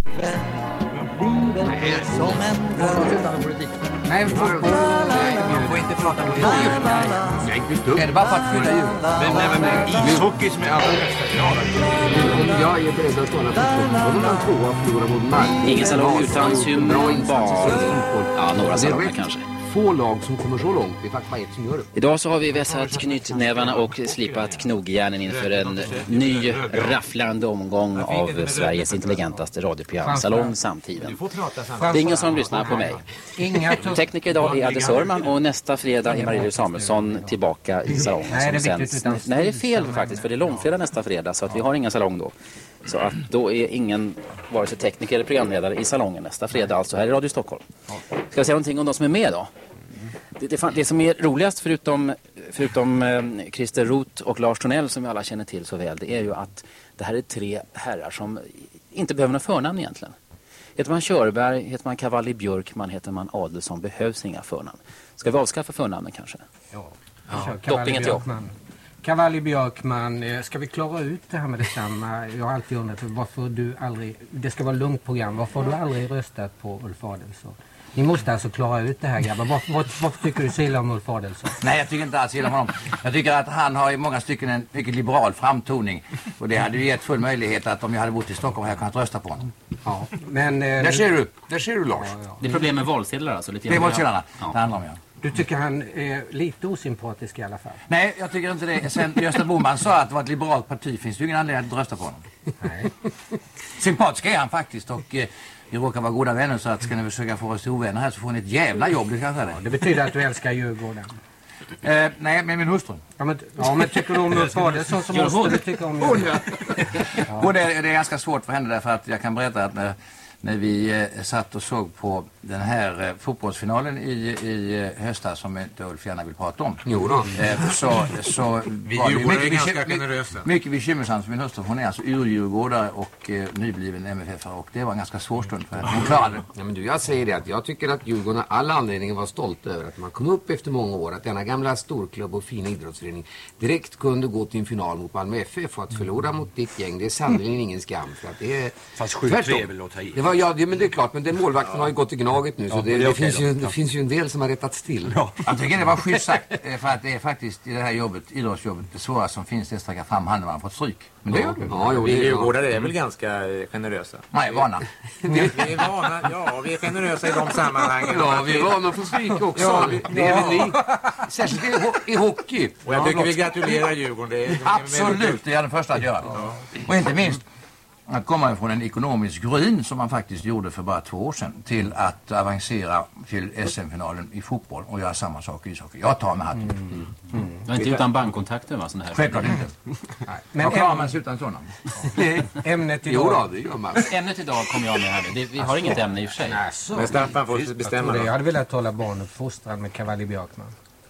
Nej, som en politik. Nej, man får inte prata om det. Är det bara för att fylla jul? Men ishockey som är allra bästa. Jag är beredd att tala för fotbollen. Man tvåa förlorar mot Malmö. Ingen salong utan symbar. Ja, några salonger kanske. Få lag som kommer så långt. Det är faktiskt bara ett som gör det. Idag så har vi vässat knytnävarna och slipat knogjärnen inför en ny rafflande omgång av Sveriges intelligentaste radioprogram, Salong Samtiden. Det är ingen som lyssnar på mig. Tekniker idag är Adde Sörman och nästa fredag är Marie Samuelsson tillbaka i salongen. Nej, det är fel faktiskt, för det är långfredag nästa fredag, så att vi har ingen salong då. Så att då är ingen, vare sig tekniker eller programledare, i salongen nästa fredag, alltså här i Radio Stockholm. Ska jag säga någonting om de som är med då? Det som är roligast förutom Christer Roth och Lars Tornell, som vi alla känner till så väl, det är ju att det här är tre herrar som inte behöver några förnamn egentligen. Heter man Körberg, heter man Cavalli Björkman, heter man Adelsson, behövs inga förnamn. Ska vi avskaffa förnamnen kanske? Ja. Doppingen till Cavalli Björkman, ska vi klara ut det här med detsamma? Jag har alltid undrat varför du aldrig, det ska vara ett lugnt program, varför har du aldrig röstat på Ulf Adelsohn? Ni måste alltså klara ut det här, grabbar. Varför tycker du så illa om Ulf Adelsohn? Nej, jag tycker inte alls illa om honom. Jag tycker att han har i många stycken en mycket liberal framtoning. Och det hade ju gett full möjlighet att om jag hade bott i Stockholm hade jag kunnat rösta på honom. Ja, men... Där ser du Lars. Ja. Det är problem med valsedlar alltså? Lite det är valsedlarna, det handlar om, ja. Du tycker han är lite osympatisk i alla fall? Nej, jag tycker inte det. Sen Gösta Bohman sa att det var ett liberalt parti, finns det ju ingen anledning att rösta på honom. Nej. Sympatisk är han faktiskt, och vi råkar vara goda vänner, så att ska ni försöka få oss till ovänner här så får ni ett jävla jobb, det kan jag säga. Ja, det betyder att du älskar Djurgården. Nej, med min hustru. Ja, men tycker du om Ulf Adelsohn så måste du tycka om Djurgården. Och det är ganska svårt för henne, därför att jag kan berätta att när vi satt och såg på den här fotbollsfinalen i höstas, som inte Ulf gärna vill prata om. Jo då. Så vi är ganska generösa. Mycket bekymmersamt för min hustru. Hon är alltså urdjurgårdare och nybliven MFF-are, och det var en ganska svår stund för henne. Hon klarade det. Ja, men du, jag säger det att jag tycker att Djurgården har alla anledningar att vara stolt över att man kom upp efter många år, att denna gamla storklubb och fina idrottsförening direkt kunde gå till en final mot Malmö FF, och att förlora mot ditt gäng, det är sannolikt ingen skam, för att det är... Fast 7-3 vill låta i. Ja, men det är klart, men den målvakten har ju gått i Gnaget nu, så det finns ju en del som har rättats till. Ja. Jag tycker det var schysst sagt, för att det är faktiskt i det här jobbet, idrottsjobbet, det svåra som finns, det är att sträcka fram handen när man fått stryk. Men det gör det. Ja, vi djurgårdare är väl ganska generösa. Nej, vana. Vi är vana, ja, vi är generösa i de sammanhangen. Ja, vi är vana för stryk också. Ja, det är väl ni. Särskilt i hockey. Och jag tycker vi gratulerar Djurgården. Absolut, det är den första att göra. Ja. Och inte minst att komma från en ekonomisk ruin som man faktiskt gjorde för bara 2 år sedan till att avancera till SM-finalen i fotboll och göra samma sak i ishockey. Jag tar med hatten. Det var inte utan bankkontakter, va? Sån här. Självklart inte. Nej. Men jag klarar man sig utan sådana. Ämnet idag. Jo då, det gör man. Ämnet idag kommer jag med här. Vi har inget ämne i och för sig. Men Staffan får bestämma. Jag hade velat tala barnuppfostran med Cavalli Björkman.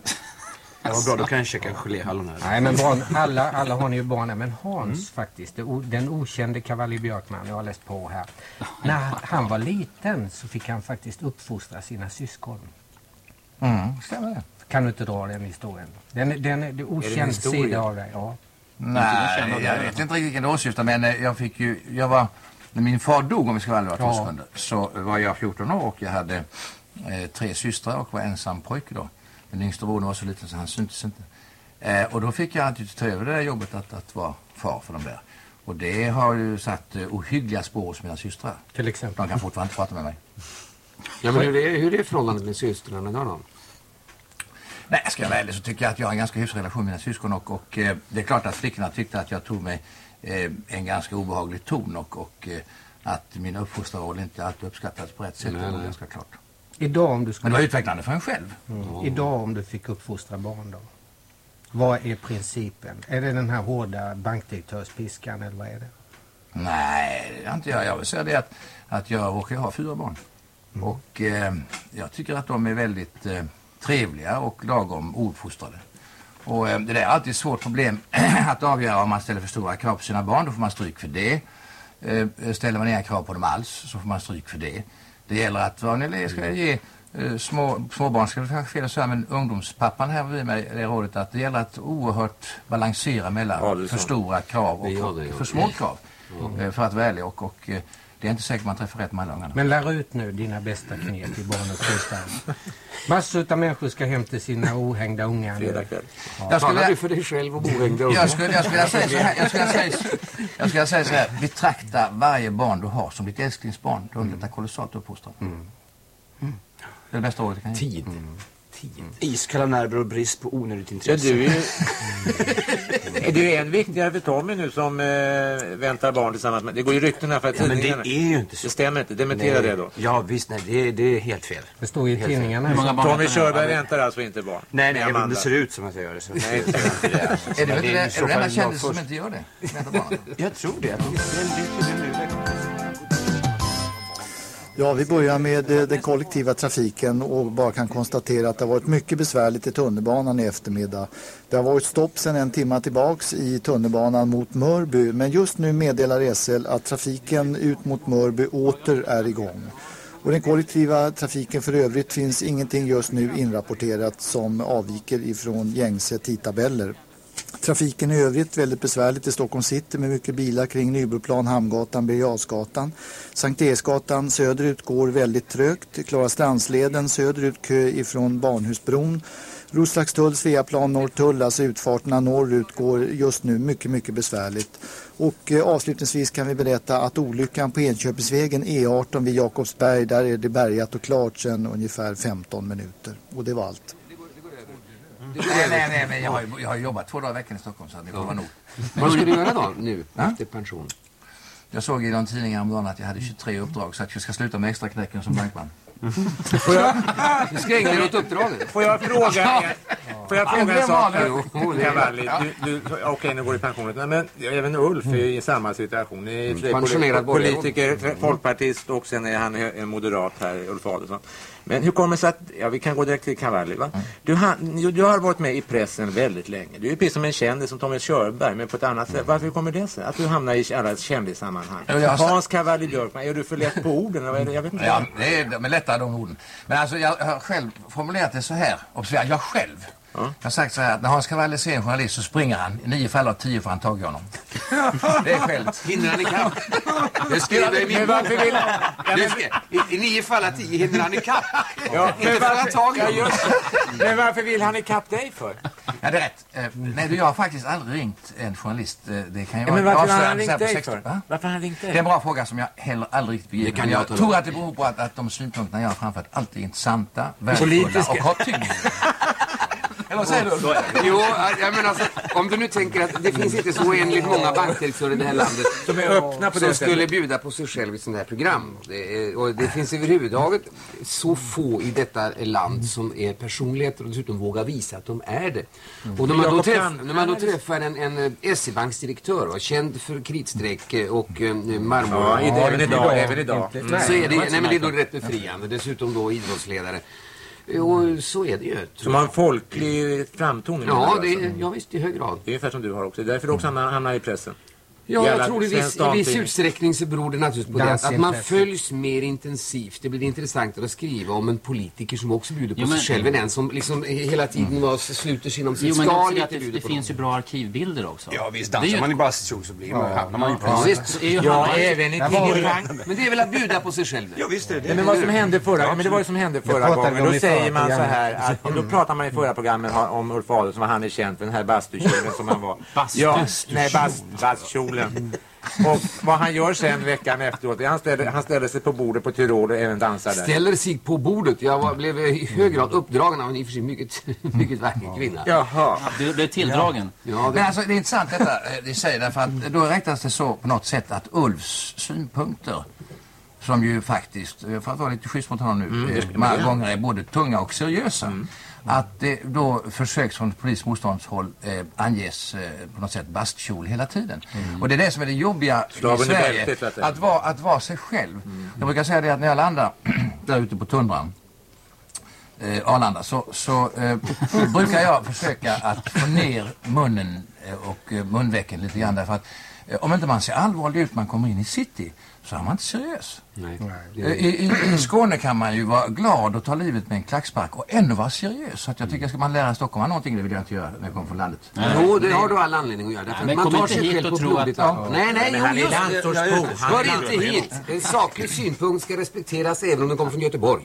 Det var bra, då kan jag checka geléhallon här. Nej, men barn, alla har ni ju barn, men Hans faktiskt, den okände Cavalli Björkman, jag har läst på här. När han var liten så fick han faktiskt uppfostra sina syskon. Stämmer det? Kan du inte dra den historien? Den är okänd sida av dig, ja. Nej, jag vet inte riktigt vilken det åsyftar, men när min far dog, om vi ska vara alldeles sekunder, så var jag 14 år och jag hade 3 systrar och var ensam pojke då. Den yngsta brodern var så liten så han syntes inte. Och då fick jag ta över det där jobbet att vara far för dem där. Och det har ju satt ohyggliga spår hos mina systrar. Till exempel. De kan fortfarande inte prata med mig. Ja, men hur är förhållandet med systrarna då? Nej, ska jag vara ärlig så tycker jag att jag har en ganska hyfsad relation med mina syskon. Och det är klart att flickorna tyckte att jag tog mig en ganska obehaglig ton. Och att min uppfostrarroll inte alltid uppskattades på rätt sätt. Det är ganska klart. Idag om du skulle... Men det var utvecklande för en själv. Idag om du fick uppfostra barn då? Vad är principen? Är det den här hårda bankdirektörspiskan eller vad är det? Nej, det är inte jag. Jag vill säga det att jag råkar ha 4 barn. Och jag tycker att de är väldigt trevliga och lagom ordfostrade. Och det där är alltid ett svårt problem att avgöra om man ställer för stora krav på sina barn. Då får man stryk för det. Ställer man inga krav på dem alls så får man stryk för det. Det gäller att vad ni ska ge småbarn, ska det kanske fel att säga, men ungdomspappan här vid mig det rådet att det gäller att oerhört balansera mellan för stora krav och för små krav. För att vara ärlig och Det är inte säkert man träffar rätt med alla ungarna. Men lär ut nu dina bästa knep i barn och kursvärlden. Massor av människor ska hem till sina ohängda ungar. Talar du för dig själv och ohängda ungar? Jag skulle säga så här. Betrakta varje barn du har som ditt älsklingsbarn. Du underlättar kolossalt uppfostran. Det är det bästa rådet jag kan ge. Tid. Iskalla nerver och brist på onödigt intresse. Du är en viktigare för Tommy nu som väntar barn tillsammans med. Det går ju rykten här för tidningarna. Men det är ju inte så. Det stämmer inte. Dementera det då. Ja visst, nej, det är helt fel. Det står i tidningarna. Tommy Körberg väntar alltså inte barn. Nej, det ser ut som att jag gör det. Så. Nej, Är det den enda kändis som inte gör det? Vänta barn. Jag tror det. Ja, vi börjar med den kollektiva trafiken och bara kan konstatera att det har varit mycket besvärligt i tunnelbanan i eftermiddag. Det har varit stopp sedan en timme tillbaks i tunnelbanan mot Mörby, men just nu meddelar SL att trafiken ut mot Mörby åter är igång. Och den kollektiva trafiken för övrigt finns ingenting just nu inrapporterat som avviker ifrån gängse tidtabeller. Trafiken i övrigt väldigt besvärligt i Stockholm city med mycket bilar kring Nybroplan, Hamngatan, Birger Jarlsgatan. Sankt Eriksgatan söderut går väldigt trögt. Klara Strandsleden söderut kö ifrån Barnhusbron. Roslagstull, Sveaplan, Norrtull, alltså utfarterna norrut går just nu mycket besvärligt. Och avslutningsvis kan vi berätta att olyckan på Enköpingsvägen E18 vid Jakobsberg, där är det bärgat och klart sedan ungefär 15 minuter. Och det var allt. Nej, men jag har jobbat 2 dagar i veckan i Stockholm så det kommer nog. Vad ska du göra då nu efter pension? Jag såg i de tidningarna om dagen att jag hade 23 uppdrag så att jag ska sluta med extra knäcken som bankman. Du ska ägna dig åt uppdraget. Får jag fråga en sak? Okej, nu går det i pensionen. Nej, men även Ulf är i samma situation. Ni är politiker, folkpartist och sen är han en moderat här, Ulf Adelsohn. Men hur kommer det sig att, vi kan gå direkt till Cavalli, va? Du har varit med i pressen väldigt länge. Du är ju precis som en kändis som Tommy Körberg, men på ett annat sätt. Varför kommer det sig? Att du hamnar i alla kändissammanhang. Hans Cavalli Björkman, är du för lätt på orden? Jag vet inte. Ja, de är lättare de orden. Men alltså, jag har själv formulerat det så här. Observera, jag själv. Jag har sagt så här att när Hans Cavalli ser en journalist så springer han. I 9 fall av 10 får han tag i honom. Det är självt. Hinner han i kapp? Det skriver i min bok. I 9 fall av 10 hinner han i kapp. Ja, men varför vill han i kapp dig för? Ja, det är rätt. Nej, jag har faktiskt aldrig ringt en journalist. Det kan ju men vara... varför har han ringt dig för? Varför har han ringt dig? Det är en bra fråga som jag heller aldrig riktigt begriper. Jag tror att det beror på att de synpunkterna jag har framfört alltid är intressanta, värdefulla och har tyngd. Eller vad säger du? Jo, jag menar alltså, om du nu tänker att det finns inte så oändligt många bankdirektörer i det här landet som är öppna på det som skulle bjuda på sig själv i sånt här program. Och det finns överhuvudtaget så få i detta land som är personligheter och dessutom vågar visa att de är det. Och när man då träffar en SE-banksdirektör och känd för kritstreck och marmor. Ja, även idag. Så är det, nej men det är då rätt befriande. Dessutom då idrottsledare. Och så är det ju. Som har en folklig framtoning. Ja, ja visst, i hög grad. Det är ungefär som du har också. Det är därför du också hamnar i pressen. Ja, jag tror i viss utsträckning så beror det naturligtvis på det att man följs mer intensivt. Det blir intressantare att skriva om en politiker som också bjuder på sig själv än en som liksom hela tiden sluter sig inom sitt skal. Det finns ju bra arkivbilder också. Ja, visst dansar man i bara så blir man ju även i tidningen. Men det är väl att bjuda på sig själv. Ja, visst är det. Men vad som hände förra gången, då säger man så här att då pratar man i förra programmet om Ulf Adelsohn, vad han är känd för den här bastukjolen som han var. Bastkjolen. Och vad han gör sen veckan efteråt, han ställer sig på bordet på Tyrol och även dansar där. Ställer sig på bordet? Jag blev i hög grad uppdragen av en i och för sig mycket vacker kvinna. Jaha. Du blev tilldragen. Ja, men alltså det är intressant detta de säger därför att då räknas det så på något sätt att Ulfs synpunkter som ju faktiskt, för att vara lite schysst mot honom nu, många gånger är både tunga och seriösa. Att det då försöks från polismotståndshåll anges på något sätt bastkjol hela tiden. Och det är det som är det jobbiga i Sverige, att vara sig själv. Jag brukar säga det att när jag landar där ute på tundran, Arlanda, så brukar jag försöka att få ner munnen och munvecken lite grann därför att om inte man ser allvarlig ut man kommer in i city så är man inte seriös. Nej. I Skåne kan man ju vara glad och ta livet med en klackspark och ändå vara seriös. Så att jag tycker ska man lära Stockholm någonting, det vill jag inte göra när jag kommer från landet. Jo, det har du all anledning att göra. Men man tar sig hit själv och på tror blodigt. att... Nej, just hör inte hit. En saklig synpunkt ska respekteras även om den kommer från Göteborg.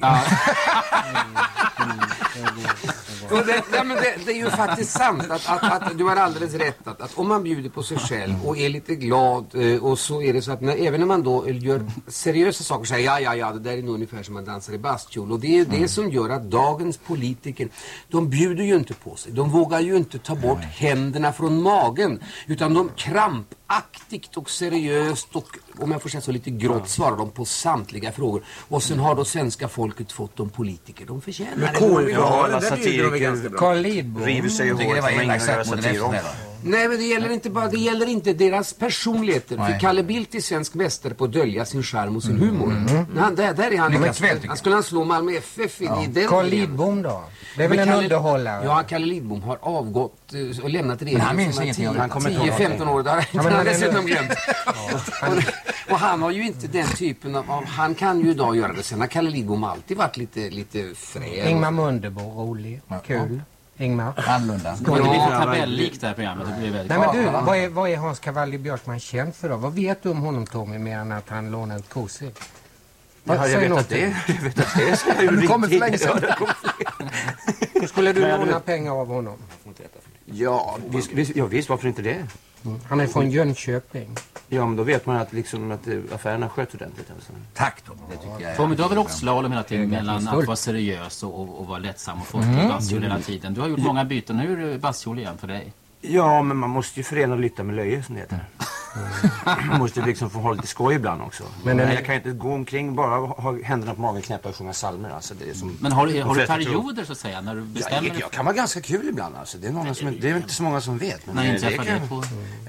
Det är ju faktiskt sant att du har alldeles rätt att om man bjuder på sig själv och är lite glad och så är det så att även när man då gör seriösa saker säger ja, det där är nog ungefär som man dansar i bastkjol och det är det som gör att dagens politiker, de bjuder ju inte på sig, de vågar ju inte ta bort händerna från magen utan de krampaktigt och seriöst och om jag får säga så lite grått svarar de på samtliga frågor och sen har då svenska folket fått de politiker de förtjänar. Carl Lidbom river sig i håret. Nej, men det gäller inte deras personligheter. För Kalle Bildt är svensk mästare på att dölja sin charm och sin humor. Där är han lyckas. Han skulle slå Malmö FF i den. Carl Lidbom då? Det är väl en underhållare? Ja, Kalle Lidbom har avgått och lämnat regeringen. Han minns ingenting. 10-15 år. Där han har dessutom glömt. Och han har ju inte den typen av... Han kan ju idag göra det. Sen har Kalle Lidbom alltid varit lite frän. Ingmar Mundebo, rolig. Kul. Ingmar. Annorlunda. Det blir tabellikt det här programmet. Det blir väldigt... Nej, men du, vad är Hans Cavalli Björkman känd för då? Vad vet du om honom, Tommy, mer än att han lånar ut kossor? Ja, jag vet att det ska ju kommer för länge sedan. Skulle du låna pengar av honom? Ja, visst, varför inte det? Han är från Jönköping. Ja, men då vet man att, att affärerna sköter ordentligt. Alltså. Tack Tom, det tycker jag. Tommy, du har väl också slalom hela tiden mellan att vara seriös och vara lättsam och få till bastkjol hela tiden. Du har gjort många byten. Hur är bastkjol igen för dig? Ja, men man måste ju förena lytta med löje som det heter. Man måste få ha lite skoj ibland också. Men jag kan inte gå omkring bara ha händerna på magen, knäppa och sjunga salmer. Alltså, det är som men har du perioder så att säga när du bestämmer dig? Jag kan vara ganska kul ibland. Alltså. Det är inte så många som vet. Men när inträffar det på...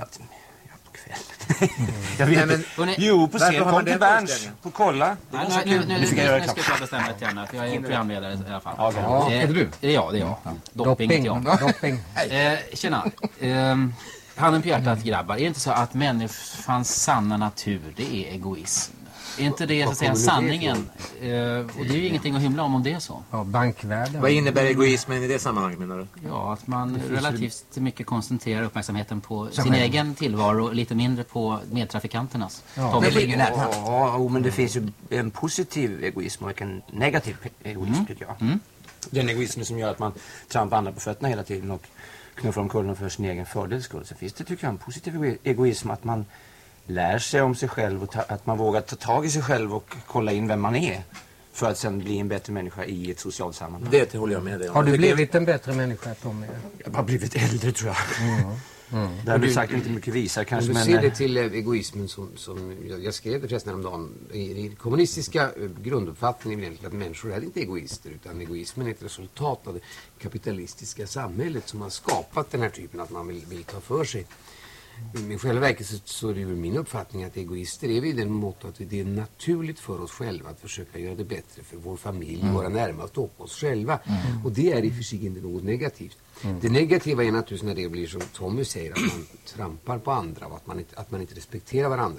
Jag vet inte. Jo, på scen. Kom till Berns. På kolla. Nu ska jag bestämma ett gärna. För jag är programledare i alla fall. Ja, är det du? Ja, det är jag. Dopping. Tjena. Handen på hjärtat, grabbar. Är det inte så att människans sanna natur, det är egoism? Är inte det så att säga sanningen? Och det är ju ingenting att hymla om det är så. Ja, bankvärlden. Vad innebär egoismen i det sammanhanget, menar du? Ja, att man relativt mycket koncentrerar uppmärksamheten på sin egen tillvaro och lite mindre på medtrafikanternas. Ja, men det finns ju en positiv egoism och en negativ egoism, tycker jag. Den egoismen som gör att man trampar andra på fötterna hela tiden och knuffar omkull för sin egen fördels skull. Så finns det, tycker jag, en positiv egoism att man lär sig om sig själv och att man vågar ta tag i sig själv och kolla in vem man är för att sen bli en bättre människa i ett socialt sammanhang. Det håller jag med dig om. Har du blivit en bättre människa, Tommy? Jag har blivit äldre, tror jag. Det har du sagt inte mycket visare kanske. Men du ser det till egoismen som jag skrev det förresten häromdagen. I kommunistiska grunduppfattningen är att människor är inte egoister, utan egoismen är ett resultat av det kapitalistiska samhället som har skapat den här typen att man vill ta för sig. I själva verket så är det ju min uppfattning att egoister är vi i den mått att det är naturligt för oss själva att försöka göra det bättre för vår familj, våra närmaste och oss själva. Och det är i och för sig inte något negativt. Det negativa är naturligtvis när det blir som Tommy säger, att man trampar på andra och att man inte respekterar varandra.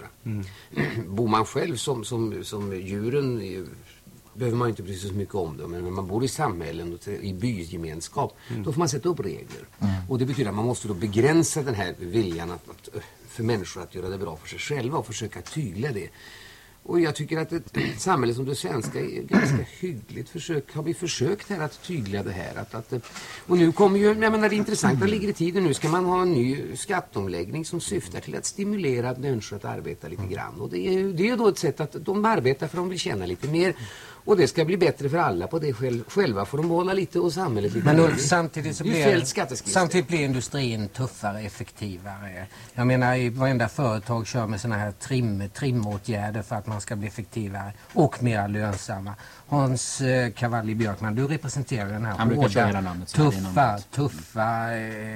Bor man själv som djuren behöver man inte bry sig så mycket om det. Men när man bor i samhällen och i bygemenskap, då får man sätta upp regler. Och det betyder att man måste då begränsa den här viljan för människor att göra det bra för sig själva och försöka tygla det. Och jag tycker att ett samhälle som det svenska är ganska hyggligt har vi försökt här att tygla det här. Och nu kommer ju, jag menar det intressanta ligger i tiden, nu ska man ha en ny skatteomläggning som syftar till att stimulera människor att arbeta lite grann. Och det är då ett sätt att de arbetar för att de vill tjäna lite mer. Och det ska bli bättre för alla på det själva får de behålla lite och samhället lite. Men nu, samtidigt blir industrin tuffare, effektivare. Jag menar, i varenda företag kör med såna här trimåtgärder för att man ska bli effektivare och mer lönsamma. Hans Cavalli Björkman, du representerar den här hårda, tuffa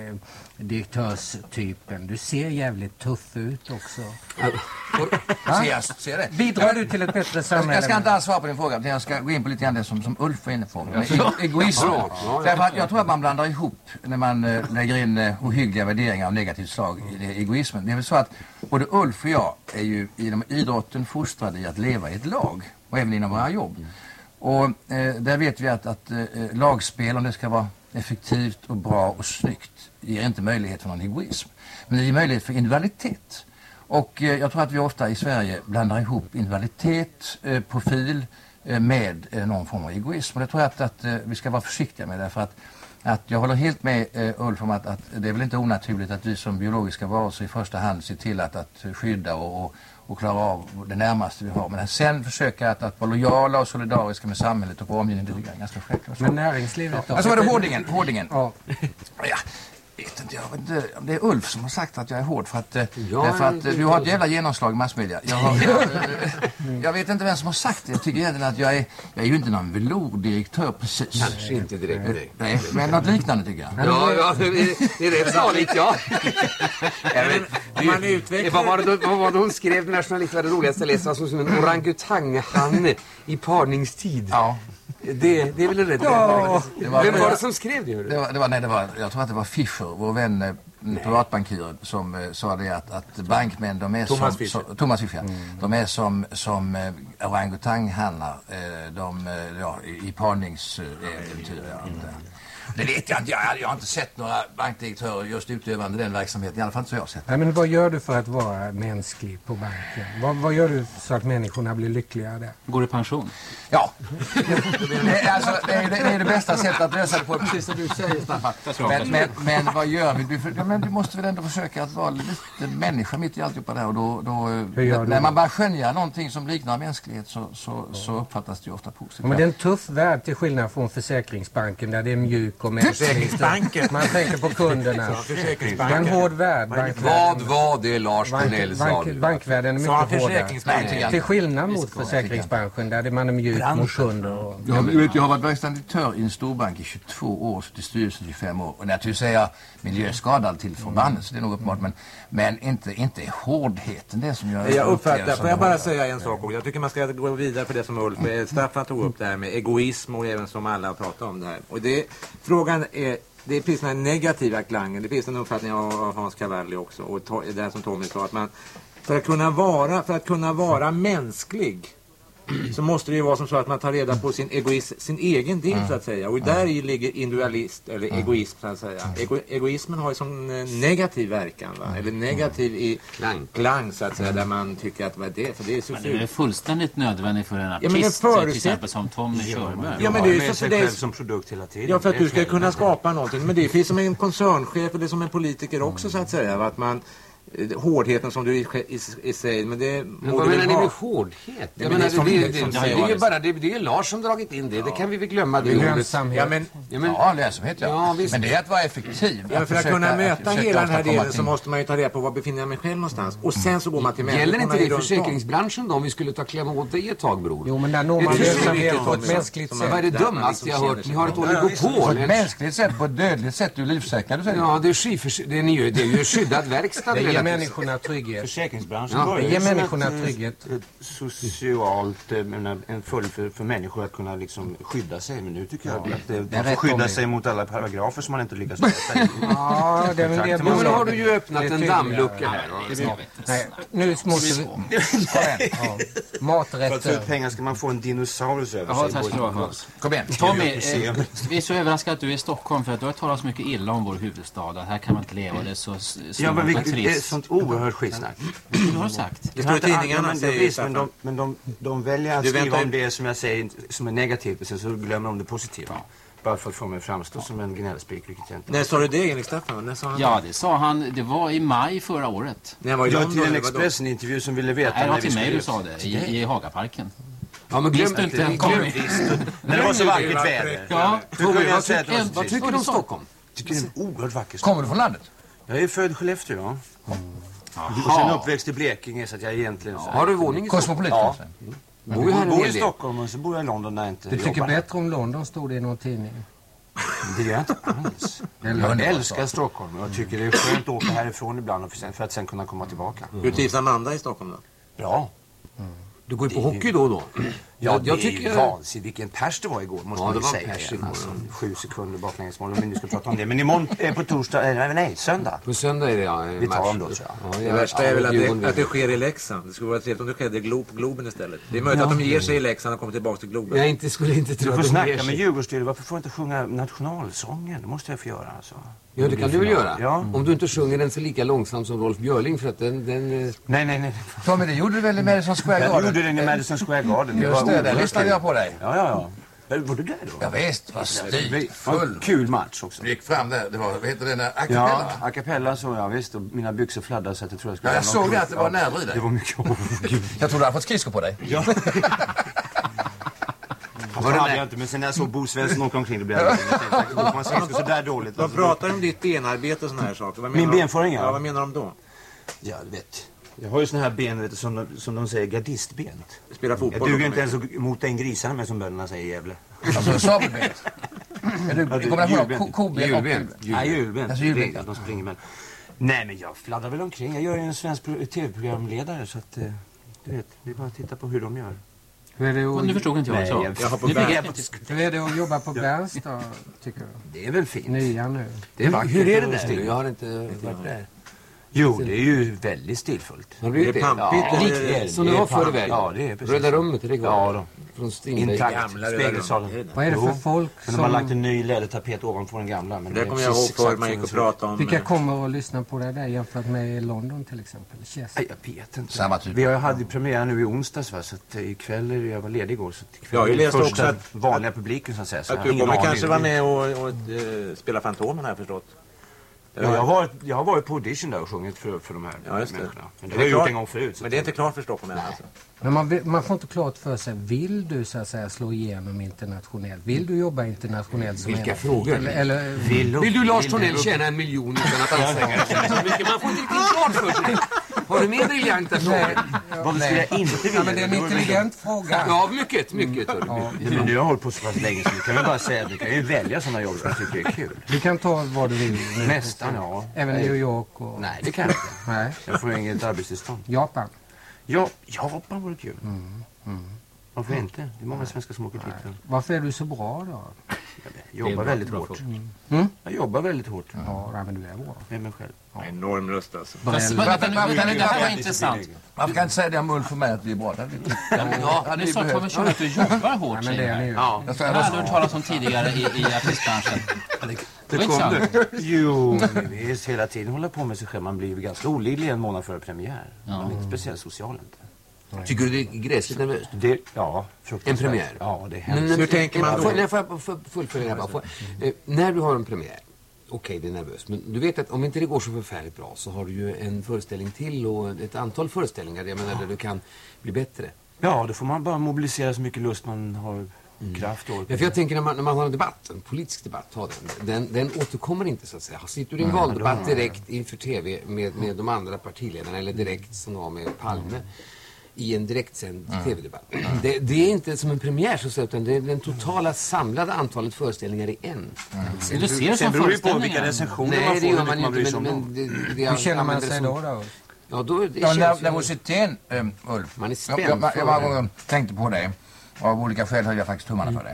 direktörstypen. Du ser jävligt tuff ut också. Ser det? Bidrar du till ett bättre samhälle? Jag ska inte alls svara på din fråga. jag ska gå in på lite grann det som Ulf var inne på. Egoism. Därför att jag tror att man blandar ihop när man lägger in ohyggliga värderingar av negativt slag i egoismen. Det är väl så att både Ulf och jag är ju inom idrotten fostrade i att leva i ett lag. Och även inom våra jobb. Och där vet vi att lagspel, om det ska vara effektivt och bra och snyggt, ger inte möjlighet för någon egoism. Men det ger möjlighet för individualitet. Och jag tror att vi ofta i Sverige blandar ihop individualitet, profil med någon form av egoism. Och det tror jag att vi ska vara försiktiga med, därför att jag håller helt med Ulf om att det är väl inte onaturligt att vi som biologiska varelser i första hand ser till att skydda och klara av det närmaste vi har. Men sen försöka att vara lojala och solidariska med samhället och på omgivningen, det är ganska självklart. Men näringslivet då? Alltså var det Hårdingen. Ja. Jag vet inte om det är Ulf som har sagt att jag är hård för att du har ett jävla genomslag i massmedia. Jag vet inte vem som har sagt det. Jag tycker egentligen att jag är ju inte någon velourdirektör precis. Kanske inte direkt med dig. Nej, men något liknande tycker jag. Ja, det är rätt snarligt, ja. Man utvecklar... Vad var det hon skrev, den här journalisten var det roligaste jag läste, som en orangutanghanne i parningstid. Ja. Det är väl rätt. Ja. Vem var det som skrev det? Jag tror att det var Fischer, vår vän privatbankiren, som sa det att bankmän, de är Thomas Fischer. De är som orangutanghannar i parningsäventyr. Det vet jag inte. Jag har inte sett några bankdirektörer just utövande den verksamheten. I alla fall inte så jag har sett. Nej, men vad gör du för att vara mänsklig på banken? Vad gör du så att människorna blir lyckligare där? Går i pension? Ja. Det är det bästa sättet att lösa det på, precis som du säger, Staffan. Men vad gör vi? Men du måste väl ändå försöka att vara lite människa mitt i alltihopa där. Och när man bara skönjer någonting som liknar mänsklighet så uppfattas det ju ofta positivt. Men det är en tuff värld till skillnad från Försäkringsbanken där det är mjuk och Försäkringsbanken. Man tänker på kunderna. Det är en hård värld. Vad var det Lars Cornell sa? Bankvärlden är mycket hårdare. Till skillnad mot Försäkringsbanken där man är mjuk mot kunder. Jag har varit verkställande direktör i en storbank i 22 år, till styrelsen i 25 år. Och naturligtvis är jag miljöskadad till förbandet, så det är nog uppenbart. Men inte hårdheten det som jag uppfattar. Får jag bara säga en sak? Jag tycker man ska gå vidare på det som Ulf Staffan tog upp, det här med egoism och även som alla har pratat om det här. Och frågan är, det är precis den här negativa klangen. Det finns en uppfattning av Hans Cavalli också, och det här som Tommy sa, att man för att kunna vara mänsklig så måste det ju vara som så att man tar reda på sin egen del så att säga. Och där i ligger individualist eller egoism så att säga. Egoismen har ju som negativ verkan, va? Eller negativ i klang så att säga, där man tycker att vad är det? För det är så. Men det är väl nödvändigt för en artist till exempel som Tommy Körberg. Ja, men det är ju så för dig som produkt hela tiden. Ja, för att du ska kunna skapa någonting. Men det finns som en koncernchef eller som en politiker också så att säga, att man hårdheten som du säger, men det vad menar ni med hårdhet? Det är ju bara det är Lars som dragit in det. Det kan vi väl glömma. Det är lönsamhet. Lönsamhet, ja. Men det är att vara effektiv. Ja, för att kunna möta hela den här delen så måste man ju ta reda på var befinner jag mig själv någonstans. Och sen så går man till människorna. Gäller inte det försäkringsbranschen då, om vi skulle ta klämma åt det ett tag, bror? Jo, men där når man lönsamhet på ett mänskligt sätt. Vad är det dummaste jag har hört? Ni har ett oligopol. På ett mänskligt sätt, på ett dödligt sätt, du livsäkrar. Ja, det är ju skyddad verkstad. Det ger människorna trygghet. Försäkringsbranschen det ger människorna trygghet. Socialt en följd för människor att kunna liksom skydda sig. Men nu tycker jag att man får skydda sig mot alla paragrafer som man inte lyckas läsa. Ja, det är det. Men har du ju öppnat en dammlucka här. Nej, nu måste vi... Maträtter. För att få ut pengar ska man få en dinosaurus över sig. Tack ska du ha. Kom igen. Tommy, vi är så överraskade att du är i Stockholm, för att du har talat så mycket illa om vår huvudstad. Här kan man inte leva, det är så det är sånt oerhört skitsnack. Du har sagt. Det står i tidningarna. Men de väljer att skriva om det som jag säger som är negativt, så glömmer de det positiva. Bara för att få mig framstå som en gnällspik. När sa du det enligt Staffan? Ja, det sa han. Det var i maj förra året. Det var till en Expressen-intervju som ville veta. Nej, det var till mig du sa det. I Hagaparken. Ja, men glöm inte. Men det var så vackert väder. Ja. Vad tycker du om Stockholm? Tycker det är en oerhört vacker stad. Kommer du från landet? Jag är född i Skellefteå, och sen uppväxt i Blekinge, så att jag egentligen... Har du våning i Kosmopolit? Ja. Bor i Stockholm och så bor jag i London där jag inte jobbar. Du tycker bättre om London, stod det i någon tidning. Det gör jag inte alls. Jag älskar Stockholm och jag tycker det är skönt att åka härifrån ibland för att sen kunna komma tillbaka. Du trivs Amanda i Stockholm då? Ja. Du går på hockey då och då? Ja, jag tycker vansinnigt. Vilken pers det var igår, måste man ju säga. Alltså, 7 sekunder baklängesmål, om vi nu ska prata om det. Men imorgon, på torsdag, söndag. På söndag är det, ja. Vi tar dem då, tror jag. Det värsta är väl att det sker i Leksand. Det skulle vara trevligt om det skedde på Globen istället. Det är möjligt att de ger sig i Leksand och kommer tillbaka till Globen. Jag skulle inte tro att de ger sig. Du får snacka med Djurgårdsstyrelsen. Varför får jag inte sjunga nationalsången? Det måste jag få göra, alltså. Ja, det kan du väl göra. Ja. Om du inte sjunger den så lika långsamt som Rolf Björling, för att den... Nej. Tommy, det gjorde du väl i Madison Square Garden? Jag gjorde den i Madison Square Garden. Just det, där lyssnade jag på dig. Ja. Var du där då? Ja visst, vad stilfull. Kul match också. Du gick fram där, det var, vad heter det, a cappella? Ja, a cappella så jag visst. Och mina byxor fladdade så att jag tror jag skulle... Ja, jag såg att det var närmare dig. Det var mycket. Jag tror du har fått skridskor på dig. Ja. Det hade jag inte, men sen när jag såg Bo Svensson åka omkring, då blev jag man ser inte så där dåligt. De pratar om ditt benarbete och såna här saker. Min benföring, ja. Vad menar de då? Ja, du vet. Jag har ju såna här ben, vet du, som de säger, gardistben. Spela fotboll. Jag duger inte ens mot den grisarna med som bönderna säger i Gävle. Alltså sabelbenet. Du kommer ihåg koben och julben? Ja, julben. Alltså julben. Att de springer med. Nej, men jag fladdrar väl omkring. Jag gör ju en svensk tv-programledare, så att du vet, vi bara titta på hur de gör. Nu förstod inte jag så. Hur är det att jobba på Bärnstad, tycker du? Det är väl fint. Nya nu. Det är vackert. Hur är det där? Jag har inte varit där. Jo, det är ju väldigt stilfullt. Det är pampigt. Som det var förr i världen. Ja, det är precis. Röda rummet, är det kvar? Ja, då. Från Strindberg. Intakt. Spegelsalen. Vad är det för folk som... De har lagt en ny lädertapet ovanför den gamla. Men det kommer jag ihåg för man gick och pratade om... Vilka kommer att lyssna på det där jämfört med London till exempel? Jag vet inte. Samma typ. Vi hade premiär nu i onsdags, va? Så att ikväll, jag var ledig igår. Så ikväll jag läste första också att vanliga publiken, så att säga. Så att du kommer kanske vara med och spela Fantomen, har jag förstått. Ja, jag har varit på audition där och sjungit för de här människorna. Men det har jag gjort en gång förut. Men det är inte klart för Stockholm än alltså. Men man får inte klart för sig, vill du så att säga slå igenom internationellt? Vill du jobba internationellt? Som vilka frågor? Eller vill du Lars Tornell tjäna 1 miljon utan att anstränga sig så mycket? Man får inte riktigt klart för sig. Har du mer briljanta frågor? Vad skulle jag inte vilja? Men det är en intelligent fråga. Ja, mycket. Ja, men du har hållit på så pass länge så du kan väl bara säga att du kan ju välja sådana jobb som du tycker är kul. Du kan ta vad du vill. Nästan, ja. Även New York och... Nej, det kan jag inte. Nej. Jag får inget arbetstillstånd. Japan. Ja, Japan vore kul. Varför inte? Det är många svenskar som åker dit. Varför är du så bra då? Jag jobbar väldigt hårt. Jag jobbar väldigt hårt. Ja, men du är bra. Med mig själv. Ja. Enorm röst alltså. Det var intressant. Varför kan inte säga det om Ulf för mig att vi är bra? Ja, det är så att man känner att du jobbar hårt. Men det är ni. Ja, det har du hört talas om tidigare i artistbranschen. Det kom du. Jo, vi är hela tiden håller på med sig själv. Man blir ju ganska olidlig en månad före premiär. Man är inte speciellt social inte. Tycker du det är gräsligt nervöst? Ja, en premiär? Ja, det är hemskt. Hur tänker man då? Får jag fullfölja det bara? När du har en premiär, okej, det är nervöst, men du vet att om inte det går så förfärligt bra så har du ju en föreställning till och ett antal föreställningar där du kan bli bättre. Ja, då får man bara mobilisera så mycket lust man har kraft och... Ja, för jag tänker när man har en debatt, en politisk debatt, den återkommer inte så att säga. Sitter du i en valdebatt direkt inför tv med de andra partiledarna eller direkt som var med Palme i en direktsänd tv-debatt. Det är inte som en premiär så att säga, utan det är den totala samlade antalet föreställningar i en. Du ser det som beror ju på vilka recensioner man får. Nej, det gör man inte. Men hur känner man sig då? Ja, då nervositeten, Ulf. Man är spänd. Jag tänkte på det. Av olika skäl höll jag faktiskt tummarna för det.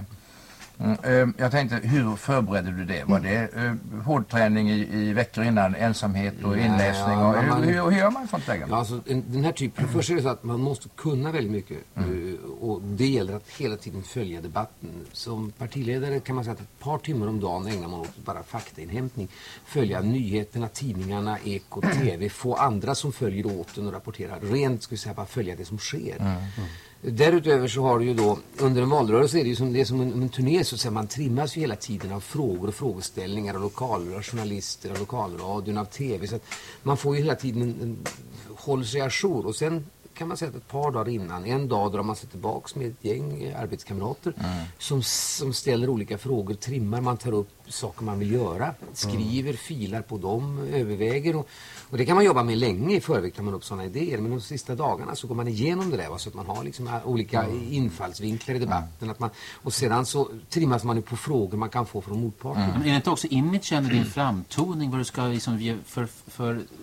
Jag tänkte, hur förberedde du det? Var det hårdträning i veckor innan, ensamhet och inläsning? Och hur gör man sånt läge? Ja, alltså, den här typen, först är det så att man måste kunna väldigt mycket och det gäller att hela tiden följa debatten. Som partiledare kan man säga att ett par timmar om dagen ägnar man åt bara faktainhämtning. Följa nyheterna, tidningarna, Eko, TV, få andra som följer åt och rapporterar. Rent, ska vi säga, bara följa det som sker. Därutöver så har du ju då, under en valrörelse är det ju som en turné så att säga, man trimmas ju hela tiden av frågor och frågeställningar av lokalrör, journalister, av lokalradion, av tv, så att man får ju hela tiden håller sig ajour och sen kan man säga att ett par dagar innan, en dag drar man sig tillbaks med ett gäng arbetskamrater som ställer olika frågor, trimmar, man tar upp saker man vill göra, skriver, filar på dem, överväger och det kan man jobba med länge i förväg, kan man upp sådana idéer, men de sista dagarna så går man igenom det där så att man har liksom olika infallsvinklar i debatten och sedan så trimmas man ju på frågor man kan få från motparten. Men är det inte också imagen, din framtoning, vad du ska liksom ge för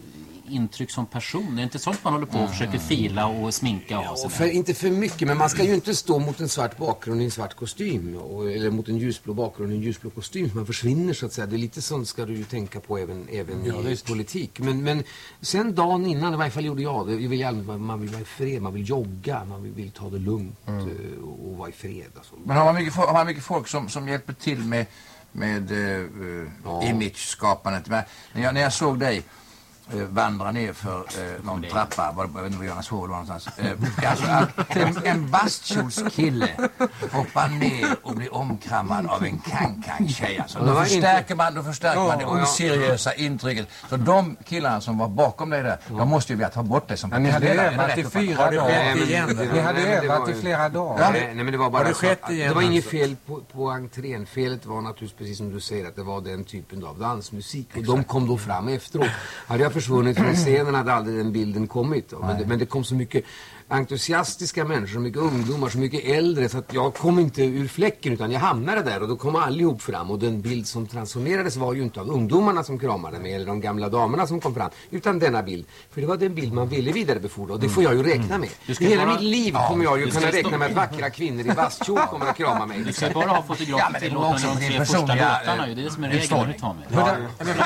intryck som person? Det är inte sånt man håller på och försöker fila och sminka och Ja, inte för mycket, men man ska ju inte stå mot en svart bakgrund i en svart kostym eller mot en ljusblå bakgrund i en ljusblå kostym. Man försvinner så att säga. Det är lite sånt ska du ju tänka på även i politik. Men sen dagen innan, i varje fall gjorde jag det. Man vill vara i fred, man vill jogga, man vill ta det lugnt och vara i fred. Alltså. Men har man mycket folk som hjälper till med image-skapandet? När jag såg dig vandra ner för någon trappa, jag vet inte vad Jonas Hård var någonstans. Alltså att en bastkjolskille hoppar ner och blir omkramad av en kankang-tjej. Alltså. Då förstärker man det oseriösa intrycket. Så de killarna som var bakom dig där, de måste ju vilja ta bort det som ni hade övat i 4 dagar. Ni hade övat i flera dagar. Nej, men det var bara det var inget fel på entrén. Felet var naturligtvis precis som du säger att det var den typen av dansmusik. Och de kom då fram efteråt. Hade jag försvunnit från scenen hade aldrig den bilden kommit. Men det kom så mycket entusiastiska människor, så mycket ungdomar, så mycket äldre så att jag kom inte ur fläcken utan jag hamnade där och då kom allihop fram och den bild som transformerades var ju inte av ungdomarna som kramade mig eller de gamla damerna som kom fram utan denna bild. För det var den bild man ville vidarebefordra och det får jag ju räkna med. I hela mitt liv kommer jag ju kunna räkna med att vackra kvinnor i bastkjol kommer att krama mig. Du ska bara ha fotografer till låtarna de 3 första låtarna. Det är det som är regeln du tar med.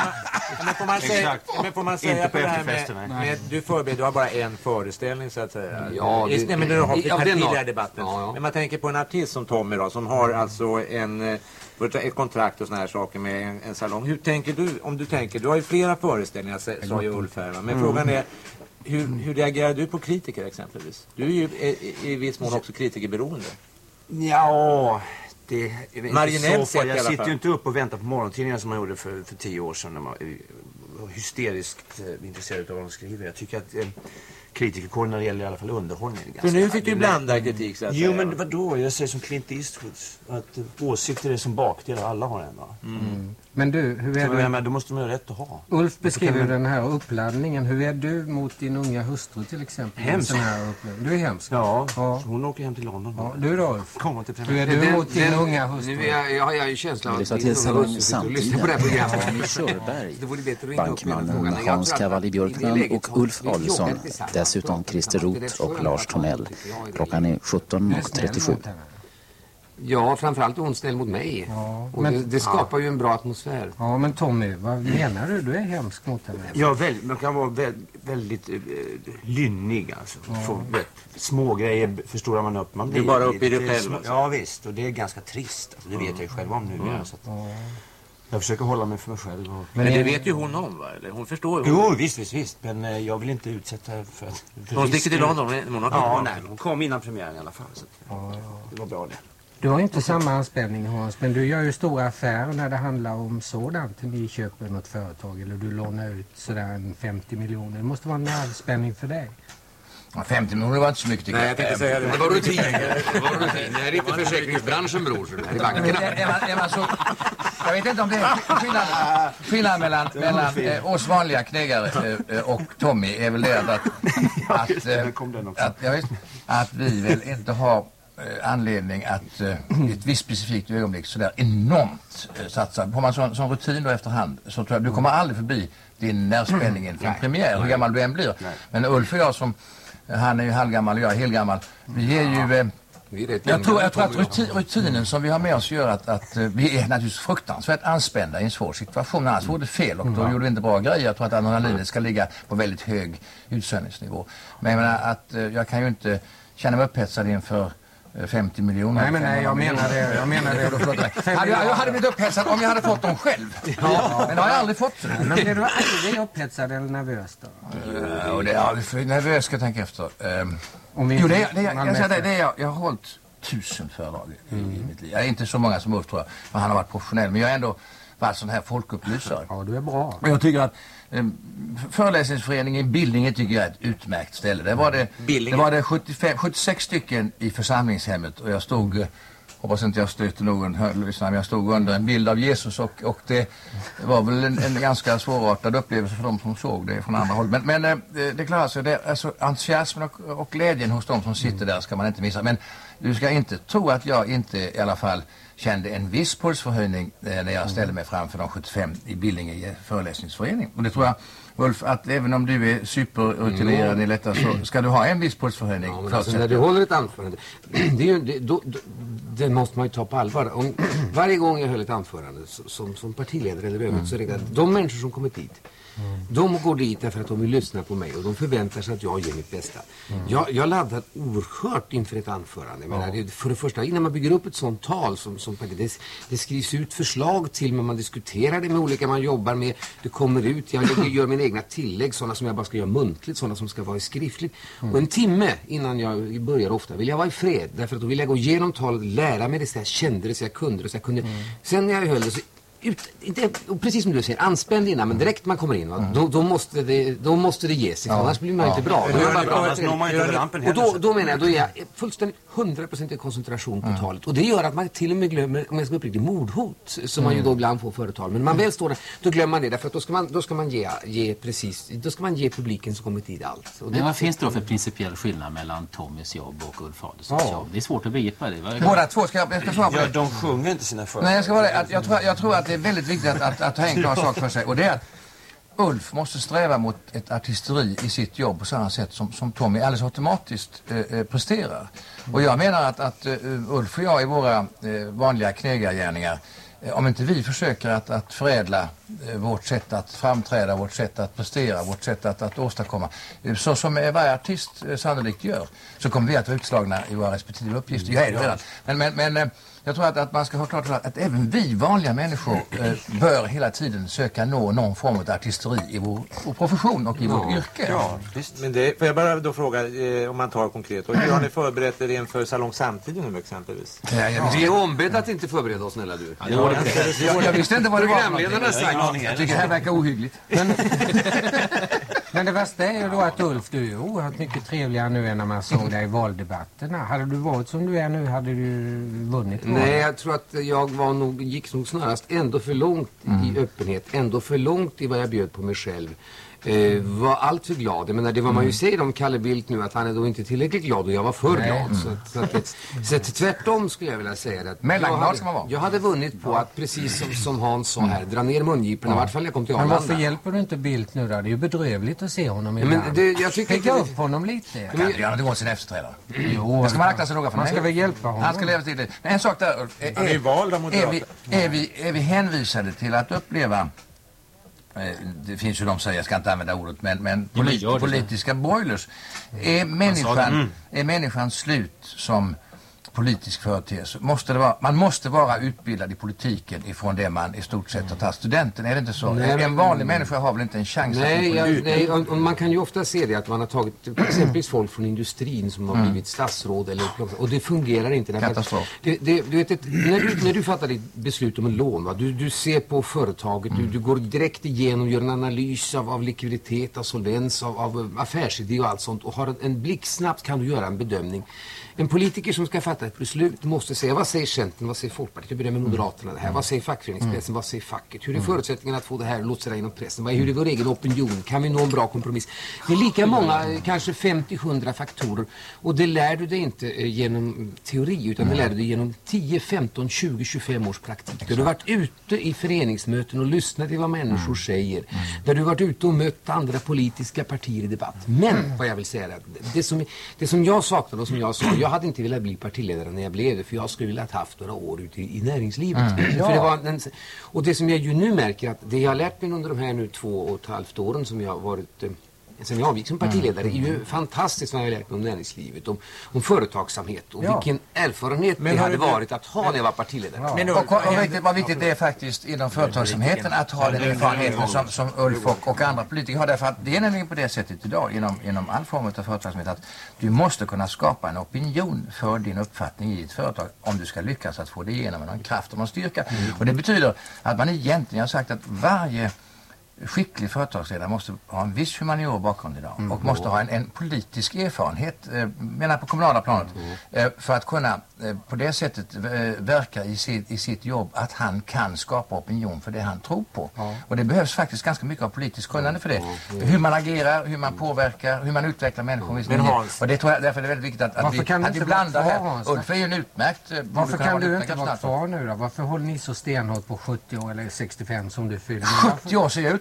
Men får man säga på det här med du har bara en föreställning så att säga. Ja, men du har tidigare debatten. Ja. Men man tänker på en artist som Tommy då, som har alltså ett kontrakt och såna här saker med en salong. Hur tänker du? Du har ju flera föreställningar, sa ju Ulf här. Men frågan är, hur reagerar du på kritiker exempelvis? Du är ju i viss mån också kritikerberoende. Ja, det är marginellt sett i alla fall. Jag sitter ju inte upp och väntar på morgontidningar som man gjorde för 10 år sedan när man var hysteriskt intresserad av vad de skriver. Jag tycker att kritikerkåren när det gäller i alla fall underhållning. För nu fick du blanda kritik så att säga. Jo, men vadå? Jag säger som Clint Eastwood att åsikter är som bakdelar, alla har en va? Men du, hur är det? Men då måste man ha rätt att ha. Ulf beskriver den här uppladdningen. Hur är du mot din unga hustru till exempel? Hemskt. Du är hemsk. Ja, hon åker hem till London. Ja, du då Ulf? Hur är du mot din unga hustru? Nu har jag ju känslan av att din unga hustru lyssnar på det här programmet. Körberg, bankmannen Hans Cavalli Björkman och Ulf Adelsson. Dessutom Christer Roth och Lars Thomell. Klockan är 17:37. Ja, framförallt onsdag mot mig. Ja, och det skapar ju en bra atmosfär. Ja, men Tommy, vad menar du? Du är hemsk mot henne. Ja, man kan vara väldigt lynnig alltså. Små grejer förstorar man upp. Man blir bara upp i det själv. Alltså. Ja, visst. Och det är ganska trist. Alltså, det vet jag ju själv om nu. Så att jag försöker hålla mig för mig själv. Men det vet ju hon om, va? Eller hon förstår ju. Jo, visst. Men jag vill inte utsätta för hon sticker till London. Hon kom innan premiären i alla fall. Så det var bra det. Du har inte samma anspänning, Hans, men du gör ju stora affärer när det handlar om sådant. Ni köper något företag eller du lånar ut sådär 50 miljoner. Det måste vara en anspänning för dig. 50 miljoner var inte så mycket. Nej, jag tänkte säga det. Det var rutin. Det är inte försäkringsbranschen, bror. I bankerna. Jag vet inte om det är skillnad mellan oss vanliga knegare och Tommy är väl det att vi väl inte har anledning att i ett visst specifikt ögonblick sådär enormt satsa. Har man sån rutin då efterhand så tror jag du kommer aldrig förbi din närspänning inför en premiär, hur gammal du än blir. Men Ulf och jag han är ju halvgammal och jag är helgammal. Vi är ju jag tror att rutinen som vi har med oss gör att vi är naturligtvis fruktansvärt anspända i en svår situation. Annars vore det fel och då gjorde vi inte bra grejer. Jag tror att adrenalinet ska ligga på väldigt hög utsöndringsnivå. Men jag menar att jag kan ju inte känna mig upphetsad inför 50 miljoner. Nej, jag menar det. Jag hade blivit upphetsad om jag hade fått dem själv. Ja. Men har jag aldrig fått det. Men blir du aldrig upphetsad eller nervös då? Nervös ska jag tänka efter. Jag har hållit 1000 föredrag i mitt liv. Jag är inte så många som Ulf tror jag, för han har varit professionell. Men jag har ändå varit sån här folkupplysare. Ja, du är bra. Och jag tycker att föreläsningsföreningen i Billingen tycker jag är ett utmärkt ställe. Det var det 76 stycken i församlingshemmet och jag stod, hoppas inte jag stöter någon, men jag stod under en bild av Jesus och det var väl en ganska svårartad upplevelse för de som såg det från andra håll. Men det klarar sig. Alltså, entusiasmen och glädjen hos de som sitter där ska man inte missa. Men du ska inte tro att jag inte i alla fall kände en viss pulsförhöjning när jag ställde mig framför de 75 i Billinge föreläsningsförening. Och det tror jag Ulf, att även om du är superrutinerad i detta så ska du ha en viss pulsförhöjning. Ja, alltså, när du håller ett anförande, det måste man ju ta på allvar. Varje gång jag höll ett anförande som partiledare eller övrigt så är det att de människor som kommit dit, de går dit därför att de vill lyssna på mig och de förväntar sig att jag gör mitt bästa. Jag laddar oerhört inför ett anförande. Men för det första, innan man bygger upp ett sånt tal det skrivs ut förslag till, men man diskuterar det med olika man jobbar med. Det kommer ut, jag gör mina egna tillägg, sådana som jag bara ska göra muntligt, sådana som ska vara skriftligt. Och en timme innan jag börjar ofta vill jag vara i fred, därför att då vill jag gå igenom talet, lära mig det så jag kände det, så jag kunde det, så jag kunde. Sen när jag höll det så precis som du säger, anspänd innan, men direkt man kommer in, då måste det ge sig, annars blir man inte bra. Och då menar jag, då är jag fullständigt 100% i koncentration på talet. Och det gör att man till och med glömmer, om jag ska uppriktigt, mordhot, som man ju då ibland får företal. Men man väl står där, då glömmer man det, därför att då ska man ge publiken som kommit dit allt. Och men vad finns det då för principiell skillnad mellan Tommys jobb och Ulf Adelsohns jobb? Det är svårt att begripa det. Båda två ska jag svara på det. De sjunger inte sina företal. Nej, jag ska vara det. Jag tror att det är väldigt viktigt att ha en klar sak för sig. Och det är att Ulf måste sträva mot ett artisteri i sitt jobb på samma sätt som Tommy alldeles automatiskt presterar. Och jag menar att Ulf och jag i våra vanliga knegargärningar, om inte vi försöker att förädla vårt sätt att framträda, vårt sätt att prestera, vårt sätt att åstadkomma, så som varje artist sannolikt gör, så kommer vi att vara utslagna i våra respektive uppgifter. Jag är det redan. Men jag tror att man ska ha klart för att även vi vanliga människor bör hela tiden söka nå någon form av artisteri i vår profession och i vårt yrke. Ja, visst. Men det, får jag bara då fråga, om man tar konkret, och hur har ni förberett er inför Salong Samtiden nu exempelvis? Vi är ombedd att inte förbereda oss, snälla du. Jag visste inte vad det var. Programledarna sagt. Jag tycker det här verkar ohyggligt. Men det värsta är ju då att Ulf, du är oerhört mycket trevligare nu än när man såg dig i valdebatterna. Hade du varit som du är nu, hade du vunnit. Nej, jag tror att jag gick nog snarast ändå för långt i öppenhet, ändå för långt i vad jag bjöd på mig själv. Var allt för glad. Men det var man ju säger om Kalle Bildt nu, att han är då inte tillräckligt glad och jag var för glad. Så tvärtom skulle jag vilja säga det. Jag hade vunnit på att, precis som Hans sa här, dra ner mungiporna, i vart fall jag kom till Arlanda. Men varför hjälper du inte Bildt nu då? Det är ju bedrövligt att se honom ibland. Jag tycker Picka upp honom lite. Jag kan inte göra det var sin efterträdare. Jag ska man akta sig noga för. Man ska väl hjälpa honom. Han ska leva till det. En sak där, är vi hänvisade till att uppleva, det finns ju de säger, jag ska inte använda ordet, men politiska broilers. Är människan slut som politisk företeelse? Man måste vara utbildad i politiken ifrån det man i stort sett har tagit studenten. Är det inte så? En vanlig människa har väl inte en chans Nej, och man kan ju ofta se det att man har tagit exempelvis folk från industrin som har blivit statsråd och det fungerar inte. Katastrof. Du vet, när du fattar ditt beslut om en lån, du ser på företaget, du går direkt igenom, gör en analys av likviditet, av solvens, av affärsidé och allt sånt, och har en blixtsnabbt kan du göra en bedömning. En politiker som ska fatta ett beslut måste säga, vad säger Centern, vad säger Folkpartiet, hur blir det med Moderaterna det här, vad säger fackföreningspressen, vad säger facket, hur är förutsättningarna att få det här lotsat inom pressen, hur är vår egen opinion, kan vi nå en bra kompromiss? Det är lika många, kanske 50-100 faktorer, och det lär du dig inte genom teori, utan det lär du dig genom 10, 15, 20, 25 års praktik. Du har varit ute i föreningsmöten och lyssnat till vad människor säger, där du har varit ute och mött andra politiska partier i debatt. Men vad jag vill säga är att det som jag saknade och som jag sa, jag hade inte velat bli partiledare när jag blev det, för jag skulle vilja ha haft några år ute i näringslivet. För det var och det som jag ju nu märker, att det jag har lärt mig under de här nu 2,5 åren som jag har varit sen jag avgick som partiledare är ju fantastiskt vad jag har lärt mig om näringslivet, om företagsamhet och vilken erfarenhet det hade varit att ha när jag var partiledare. Men vad viktigt det är faktiskt inom företagsamheten att ha den erfarenheten som Ulf och andra politiker har, därför att det är nämligen på det sättet idag inom all form av företagsamhet att du måste kunna skapa en opinion för din uppfattning i ett företag om du ska lyckas att få det igenom med någon kraft och någon styrka. Och det betyder att man egentligen har sagt att varje skicklig företagsledare måste ha en viss humanior bakgrund idag och måste ha en politisk erfarenhet, menar på kommunala planet, för att kunna på det sättet verka i sitt jobb, att han kan skapa opinion för det han tror på. Och det behövs faktiskt ganska mycket av politiskt kunnande för det. Hur man agerar, hur man påverkar, hur man utvecklar människor. Och det tror jag därför är det väldigt viktigt att vi blandar här. Ulf är ju en utmärkt. Varför kan du inte vara kvar nu då? Varför håller ni så stenhårt på 70 år eller 65 som du fyller? 70 år ser jag ut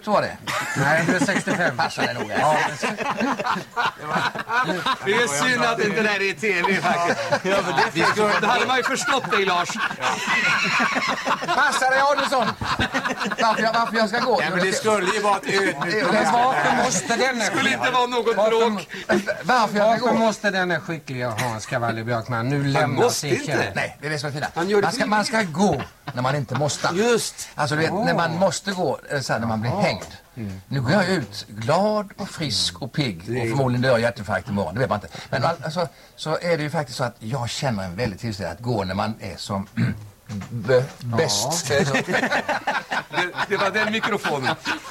Då var det. Nej, du är 65. Passar det nog. Ja. Det är synd att inte det här är tv faktiskt. Det hade man ju förstått dig, Lars. Passar det, Adelsson? Varför jag ska gå? Ja, men det skulle ju vara ett ödmjukt. Varför måste den skulle inte vara något bråk. Varför måste den skickliga Hans Cavalli-Björkman nu lämna sin tjänst? Nej, det är det som är fina. Man ska gå när man inte måste. Just. Alltså du vet, när man måste gå, så här, när man blir hängd. Nu går jag ut glad och frisk och pigg. Och förmodligen dör hjärtinfarkt imorgon, det vet man inte. Men alltså, så är det ju faktiskt så att jag känner en väldigt tillställning att gå när man är som bäst. Det var den mikrofonen.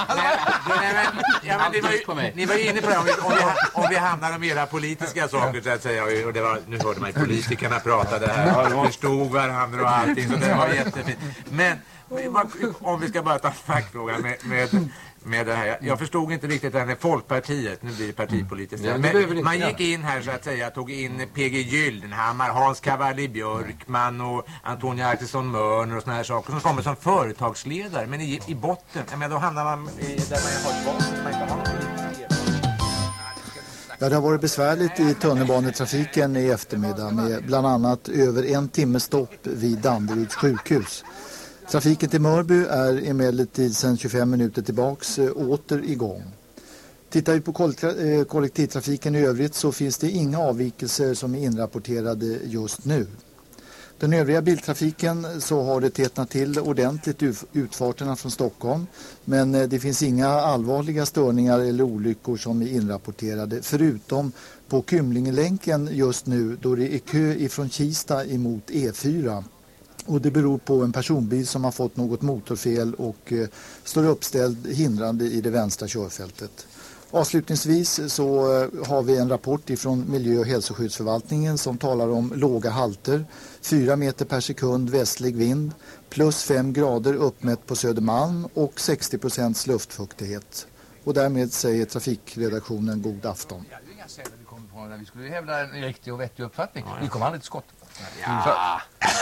Ni var ju inne på det, om vi hamnar om era politiska saker så att säga, och det var, nu hörde man ju politikerna prata det här, förstod varandra och allting, så det var jättefint. Men om vi ska bara ta fackfrågan med det här. Jag förstod inte riktigt det här med Folkpartiet. Nu blir det partipolitiskt. Ja, men man gick in här så att säga, tog in PG Gyllenhammar, Hans Cavalli-Björkman och Antonia Axelsson Mörner och såna här saker som kommer som företagsledare. Men i botten, men då hamnar man där man har ett man inte har någon politisk. Ja, det har varit besvärligt i tunnelbanetrafiken i eftermiddag med bland annat över 1 timme stopp vid Danderyds sjukhus. Trafiken till Mörby är emellertid sedan 25 minuter tillbaks åter igång. Tittar vi på kollektivtrafiken i övrigt så finns det inga avvikelser som är inrapporterade just nu. Den övriga biltrafiken så har det tätnat till ordentligt utfarterna från Stockholm, men det finns inga allvarliga störningar eller olyckor som är inrapporterade förutom på Kymlingelänken just nu då det är kö ifrån Kista emot E4. Och det beror på en personbil som har fått något motorfel och står uppställd hindrande i det vänstra körfältet. Avslutningsvis så har vi en rapport ifrån Miljö- och hälsoskyddsförvaltningen som talar om låga halter, 4 meter per sekund västlig vind, plus 5 grader uppmätt på Södermalm och 60% luftfuktighet. Och därmed säger trafikredaktionen god afton. Ja, det är inga celler vi kommer på när vi skulle hävda en riktig och vettig uppfattning. Vi kommer aldrig till skott. Ja.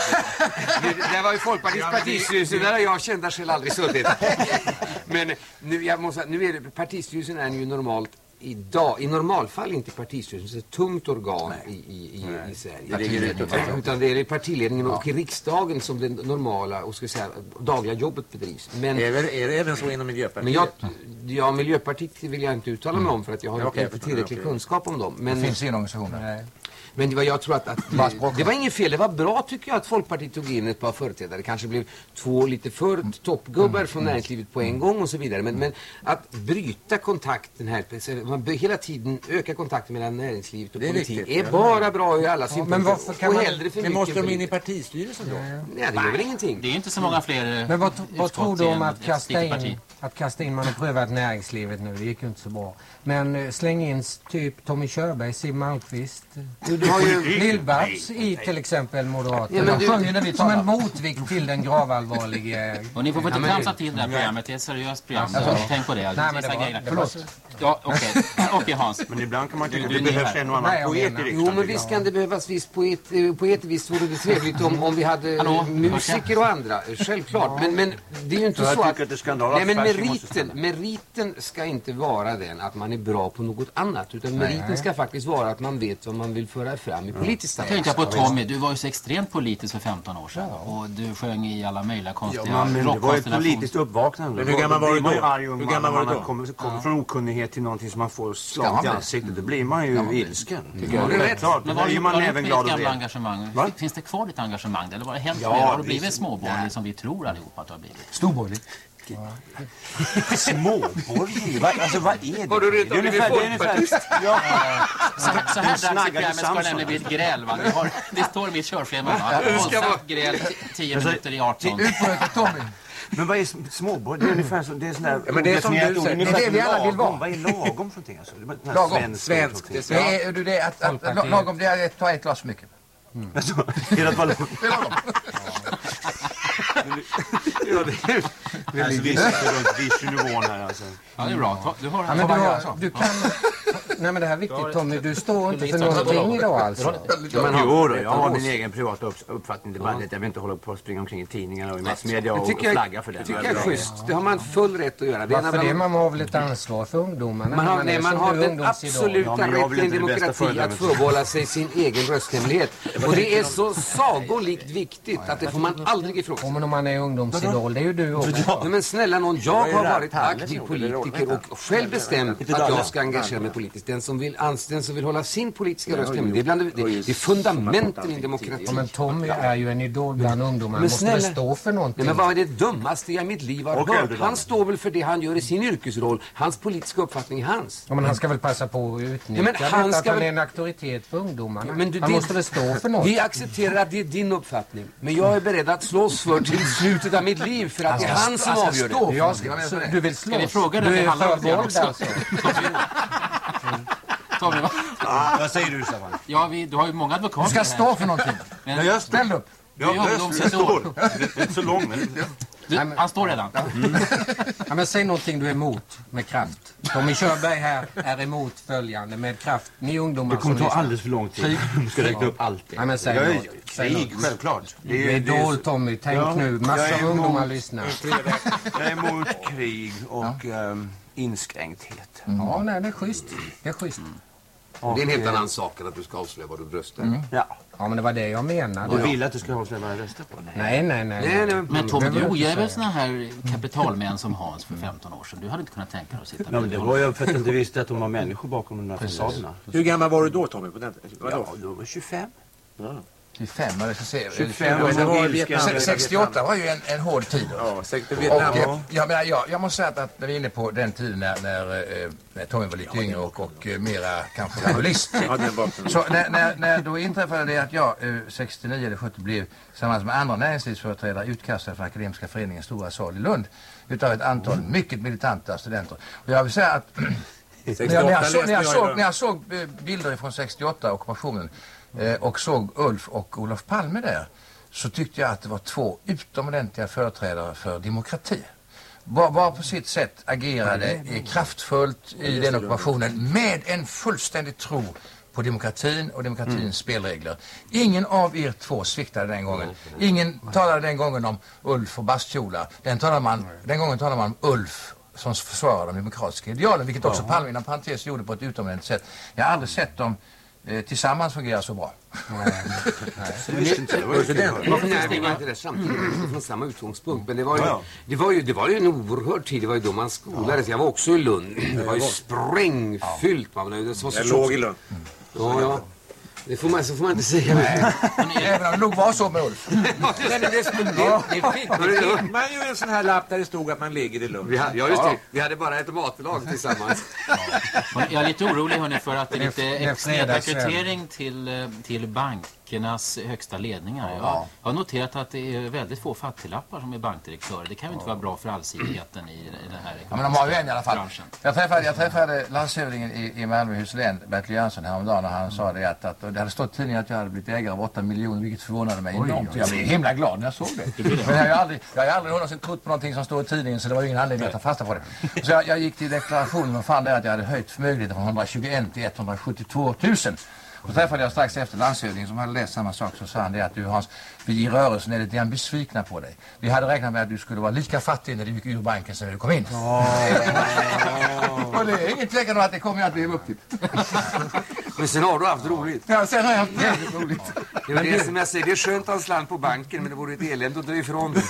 Det var ju Folkpartiets partistyrelse, där har jag kända själv aldrig suttit. Men nu är det, partistyrelsen är ju normalt idag, i normalfall inte partistyrelsen, ett tungt organ i Sverige. Utan det är partiledningen och i riksdagen som det normala och ska säga dagliga jobbet bedrivs. Men är det även så inom Miljöpartiet? Men Miljöpartiet vill jag inte uttala mig om för att jag har inte tillräcklig kunskap om dem. Men det finns en organisation där. Men jag tror att det var inget fel. Det var bra tycker jag att Folkpartiet tog in ett par företrädare. Det kanske blev 2 lite för toppgubbar från näringslivet på en gång och så vidare. Men att bryta kontakten här, man hela tiden öka kontakten mellan näringslivet och politik är bara bra i alla synpunkter. Men varför kan man måste de in i partistyrelsen då? Nej, det gör väl ingenting. Det är ju inte så många fler. Men vad tror du om att kasta in man har prövat näringslivet nu, det gick ju inte så bra. Men släng in typ Tommy Körberg, Siw Malmkvist. Du har ju Lill-Babs i till exempel Moderaterna. Ja, som en motvikt till den gravallvarliga. Och ni får inte tramsa till det här programmet, det är ett seriöst program. Tänk på det. Nej, men det var, förlåt. Ja, okej Hans. Men ibland kan man tycka att det behövs en och annan poet i riksdagen. Jo, men visst kan det behövas viss poet. Visst vore det trevligt om vi hade musiker och andra. Självklart. Men det är ju inte så att... Nej, men meriten ska inte vara den att man är bra på något annat. Utan meriten ska faktiskt vara att man vet vad man vill föra fram i politiskt sammanhang. Jag tänkte på Tommy, du var ju så extremt politisk för 15 år sedan. Och du sjöng i alla möjliga konstiga rockkonstellationer. Det var ett politiskt uppvaknande. Men hur gammal var du då? Man kommer från okunnighet till någonting som man får slag i ansiktet. Då blir man ju ilsken. Det är rätt. Men var man även glad över engagemang? Finns det kvar ditt engagemang? Eller var det helt mer? Har du blivit småborgerlig som vi tror allihopa att du har blivit? Storborgerlig. Småborgerlig? Alltså vad är det? Har du rätt det är ungefär... Så här dags i programmet ska det nämligen bli ett gräl. Det står i mitt körschema. Våldsamt gräl 10 minuter i 18. Men vad är småborg? Det är ungefär så, det är sån där... Ja, men det är som du säger. Det är det vi alla vill vara. Vad är lagom för någonting? Alltså? Lagom. Svensk. Det är lagom, det är att ta ett glas för mycket. Alltså, är det att vara lagom? Vi sitter runt visionivån här alltså. Ja, det är bra. Du kan Nej, men det här är viktigt, Tommy. Du står inte för någonting idag alltså. Jag har min egen privata uppfattning. Det är bara det jag vill inte hålla på att springa omkring i tidningarna och i massmedia och flagga för det. Det tycker jag är schysst. Det har man full rätt att göra. Varför det? Man har väl ett ansvar för ungdomarna? Man har den absoluta rätten i en demokrati att förbehålla sig sin egen rösthemlighet. Och det är så sagolikt viktigt att det får man aldrig ifrån. Men om man är ungdomsidol, det är ju du också. Ja, men snälla någon, jag har varit aktiv politiker och själv bestämt att jag ska engagera mig politiskt. Den som vill hålla sin politiska röst hemlig. Det är fundamenten i demokrati. Ja, men Tommy är ju en idol bland ungdomar. Men måste stå för någonting. Nej, men vad är det dummaste jag i mitt liv har hört? Han står väl för det han gör i sin yrkesroll. Hans politiska uppfattning är hans. Ja, men han ska väl passa på att utnyttja att han är en auktoritet för ungdomarna. Men han måste väl stå för något. Vi accepterar att det är din uppfattning. Men jag är beredd att slåss för till slutet av mitt liv. För att det är han som avgör det. Du vill slåss. Ska vi fråga du dig är förvåld alltså. Tommy, va? Vad säger du, Staffan? Ja, du har ju många advokater. Du ska stå för någonting. Men jag ställ upp. Jag står. Det är inte så lång, men... Han står redan. Ja, men säg någonting du är emot med kraft. Tommy Körberg här är emot följande med kraft. Ni ungdomar det kommer ta alldeles för lång tid. Du ska räkna upp allt. Ja, men säg krig, självklart. Det är idol, Tommy. Tänk nu. Massor av ungdomar lyssnar. Jag är emot krig och inskränkthet. Ja, nej, det är schysst. Det är schysst. Det är en helt annan sak än att du ska avslöja vad du röstar. Ja, men det var det jag menade. Du vill att du ska avslöja vad jag röstar på? Nej. Men Tommy, du ogillar väl såna här kapitalmän som Hans för 15 år sedan? Du hade inte kunnat tänka dig att sitta med. Men det var ju för att du inte visste att de var människor bakom de där fasaderna. Hur gammal var du då, Tommy? På den? Ja, då var 25. 25, eller så ser 25, 68 var ju en hård tid. Ja, säkert Vietnam. Jag måste säga att när vi är inne på den tiden när Tommy var lite yngre och mera kanske fabulist. Så när då inträffade det att jag 69 eller 70 blev tillsammans med andra näringslivsföreträdare utkastad för Akademiska föreningens stora sal i Lund utav ett antal mycket militanta studenter. Och jag vill säga att när jag såg bilder från 68 ockupationen och såg Ulf och Olof Palme där, så tyckte jag att det var två utomordentliga företrädare för demokrati. Var på sitt sätt agerade kraftfullt i den ockupationen med en fullständig tro på demokratin och demokratins spelregler. Ingen av er två sviktade den gången. Ingen talade den gången om Ulf och bastkjolar. Den gången talade man om Ulf som försvarar de demokratiska idealen, vilket också Palme inom parentes gjorde på ett utomordentligt sätt. Jag har aldrig sett dem tillsammans fungerar så bra. Varför stänger inte det samtidigt från samma utgångspunkt? Men det var ju en oerhörd tid. Det var ju då man skolades. Jag var också i Lund. Det var ju sprängfyllt. Jag låg i Lund. Ja. Det får man inte säga. Även om det nog var så med Ulf. Man gör en sån här lapp där det stod att man ligger i Lund. Ja, just det. Vi hade bara ett matlag tillsammans. Jag är lite orolig hörni för att det är lite snedrekrytering till bankernas högsta ledningar. Jag har noterat att det är väldigt få fattiglappar som är bankdirektörer. Det kan ju inte vara bra för allsidigheten i den här men de har ju en i alla fall. Jag träffade landshövdingen i Malmöhus län, Bertil Jönsson, häromdagen, och han sa det att det hade stått i tidningen att jag hade blivit ägare av 8 miljoner, vilket förvånade mig enormt. Jag blev himla glad när jag såg det. Men jag har aldrig någonsin trott på någonting som står i tidningen, så det var ingen anledning att ta fasta på det. Så jag gick till deklarationen och fann där att jag hade höjt förmögenheten från 121 till 172 000. Och så träffade jag strax efter landshövdingen som hade läst samma sak, så sa han det att du Hans, vi i rörelsen är lite besvikna på dig. Vi hade räknat med att du skulle vara lika fattig när du gick ur banken som när du kom in. Och det är inget tvekan om att det kommer jag att bli upp till. Men sen har du haft roligt. Ja, sen har jag haft väldigt roligt. Det är det som jag säger, det är skönt att ha slant på banken, men det vore ett elände att dra ifrån dig.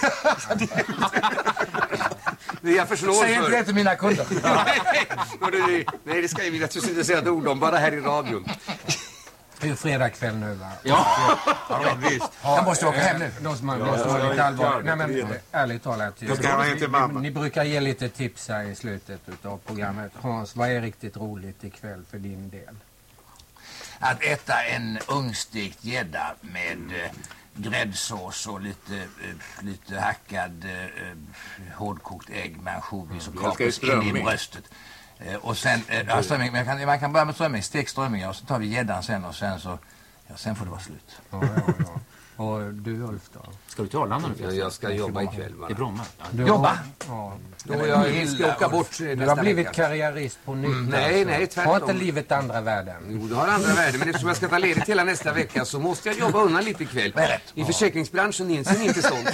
Jag förslår för. Säg inte det till mina kunder. Nej, det ska jag vilja inte säga ett ord om, bara här i radion. Det är ju fredag kväll nu, va? Ja, visst. Jag måste åka hem nu. Man måste vara lite allvarlig. Nej, men ärligt talat. Ni brukar ge lite tips här i slutet av programmet. Hans, vad är riktigt roligt ikväll för din del? Att äta en ungstekt gädda med gräddsås och lite hackad hårdkokt ägg med ansjovis och kakos in i bröstet. Och sen strömming, man kan börja med strömming, stek strömming, och så tar vi gäddan sen, och sen får det vara slut. Ja. Och du Ulf då? Ska du till Arlanda nu? Jag ska jobba ikväll. I Bromma? Jobba? Ja. Då jag ska åka bort Du nästa har blivit vecka. karriärist på nytt. Nej, tvärtom. Har inte livet andra värden? Jo, det har andra värden, men eftersom jag ska ta ledigt hela nästa vecka så måste jag jobba undan lite ikväll. I försäkringsbranschen inser ni inte sånt.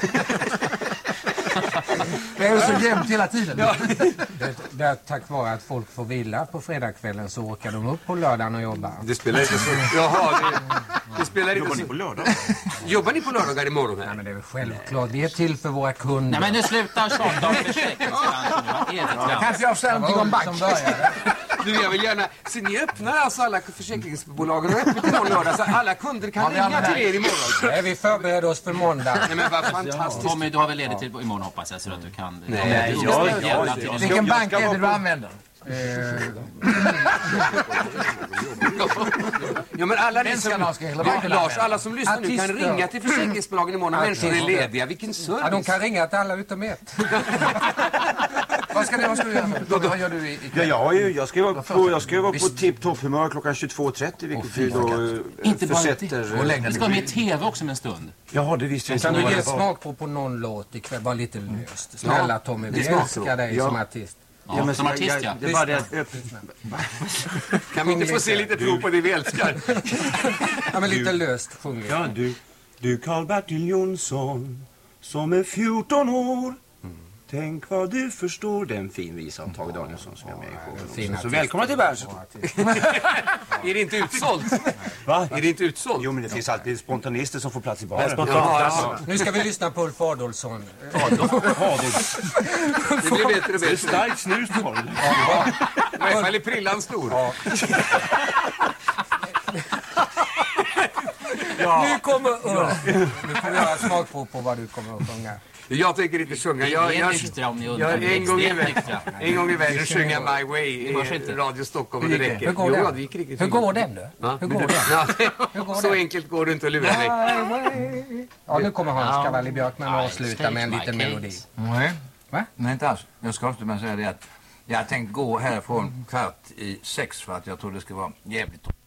Det är ju så jämnt hela tiden. Ja. Det är tack vare att folk får vila på fredagskvällen så åker de upp på lördagen och jobbar. Det spelar inte så... Jaha, det spelar inte så... Jobbar ni på lördag? Jobbar ni på lördagar imorgon här? Nej, men det är väl självklart. Vi är till för våra kunder. Nej, men nu slutar tjata om försäkringsbranschen. Vad är det trams? Kanske jag säger någonting om bank. Du, jag vill gärna... Så ni öppnar alltså alla försäkringsbolagen och öppet imorgon lördag så alla kunder kan ringa till er imorgon. Nej, vi förbereder oss för måndag. Nej, men vad fantastiskt. Tommy, du har väl ledigt till imorgon hoppas jag så att du kan... Nej, Vilken bank är det du använder? Ja, men alla ni som... Lars, alla som lyssnar nu kan ringa till försäkringsbolagen imorgon när människor är lediga. Vilken service. Ja, de kan ringa till alla utom ett. Vad ska du göra? Vad gör du ikväll? Ja, jag ska ju vara på tipp-topp-humör klockan 22.30, vilket ju då inte bara försätter... Vi ska med i tv också med en stund. Ja, det visste jag Kan inte. du ge smak på någon låt ikväll? Bara lite löst. Snälla Tommy, vi älskar dig som artist. Ja, men som artist, ja. Det är bara det Kan vi inte få se lite prov på det vi älskar? Ja, men lite löst. Sjung lite. Ja, du Karl-Bertil Jonsson, som är 14 år. Tänk vad du förstår. Den fin visa av Tage Danielsson som jag är med i showen. Så välkomna till Bärs. Är det inte utsålt? Va? Är det inte utsålt? Jo, men det finns alltid spontanister som får plats i baren. Nu ska vi lyssna på Ulf Adolfsson. Det blir bättre och bättre. Starkt snus på det. I varje fall är prillan stor. Nu kommer Ulf. Nu får vi göra smakprov på vad du kommer att sjunga. Jag tänker inte sjunga. En gång i världen sjunger jag My Way i Radio Stockholm och det räcker. Hur går den? Hur går den då? Hur går den? Så enkelt går det inte att lura mig. Ja, nu kommer Hans Cavalli Björkman och avsluta med en liten melodi. Nej. Va? Nej, inte alls. Jag ska avsluta med att säga det att jag tänkte gå härifrån 5:15 för att jag tror det ska vara jävligt